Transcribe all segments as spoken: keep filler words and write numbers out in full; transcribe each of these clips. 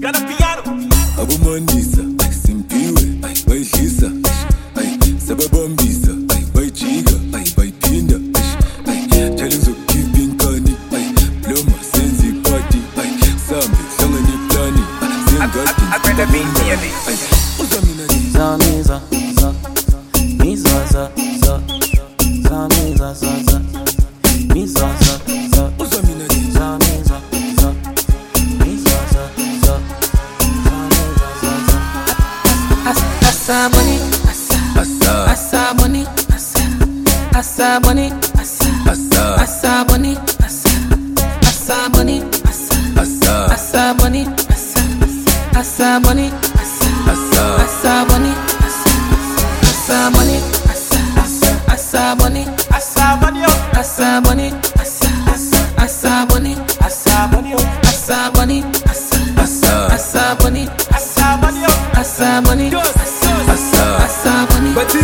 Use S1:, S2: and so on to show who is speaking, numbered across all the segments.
S1: Got a piano.
S2: Abumandisa, simpiwe, bayidlisa, sababambisa, bayijika, bayiphinda, tshela ngizokhipha inkani, bloma senza ipati, sambe hlangana iplani, sengadi uzamina
S3: za miza za miza za za za miza za za miza za za
S2: uzamina
S3: za miza za miza za za za miza za za asa bunny
S2: asa
S3: asa bunny asa bunny
S2: asa
S3: asa bunny asa bunny
S2: asa
S3: asa bunny asa bunny
S2: asa
S3: asa bunny asa bunny asa bunny
S1: Asa bunny,
S3: asa bunny asa bunny
S1: asa bunny,
S3: asa bunny
S2: asa
S3: asa bunny
S1: asa bunny,
S3: asa bunny
S2: asa
S3: asa bunny
S2: bathi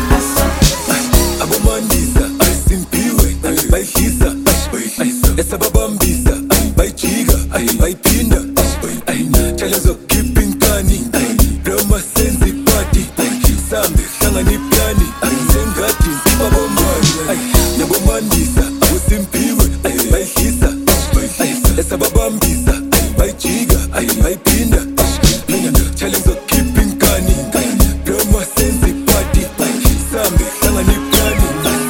S2: abumandisa simpiwe bayidlisa esababambisa bayijika bayiphinda tshela ngizokhipha inkani bloma senza ipati sambe hlangana iplani sengadi babambani yabomandisa abusimpiwe bayidlisa esababambisa bayijika bayiphinda tshela ngizokhipha inkani bloma senza ipati sambe hlangana iplani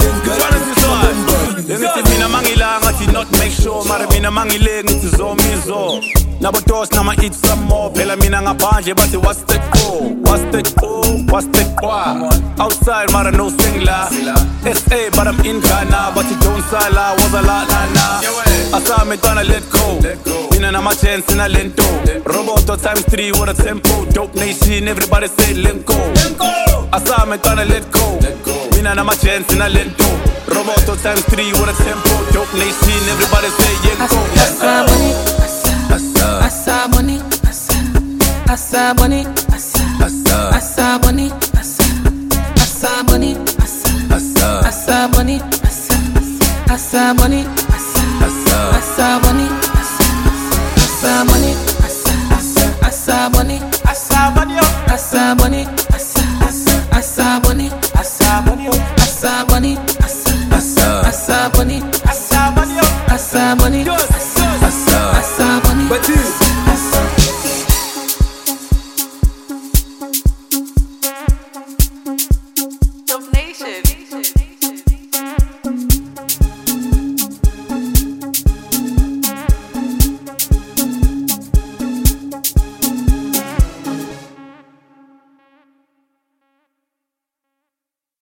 S1: Lengithi mina mangilanga ngathi not make sure mara mina mangile ngithi zomizo nabo dos nama eat some more phela mina ngaphandle bathi what's the go what's the go what's the kwa outside mara no singla S A but I'm in Ghana but you don't sala was a lot na asame twana let go mina nama chance na lento roboto times three with a tempo dope nation everybody say lenko asame twana let go mina nama chance na lento roboto times three with a tempo dope nation everybody say yenko
S3: asa bunny
S2: asa
S3: asa bunny asa bunny
S2: asa
S3: asa bunny asa bunny
S2: asa
S3: asa bunny asa bunny
S2: asa
S3: asa bunny asa bunny asa bunny
S1: asa bunny
S3: asa bunny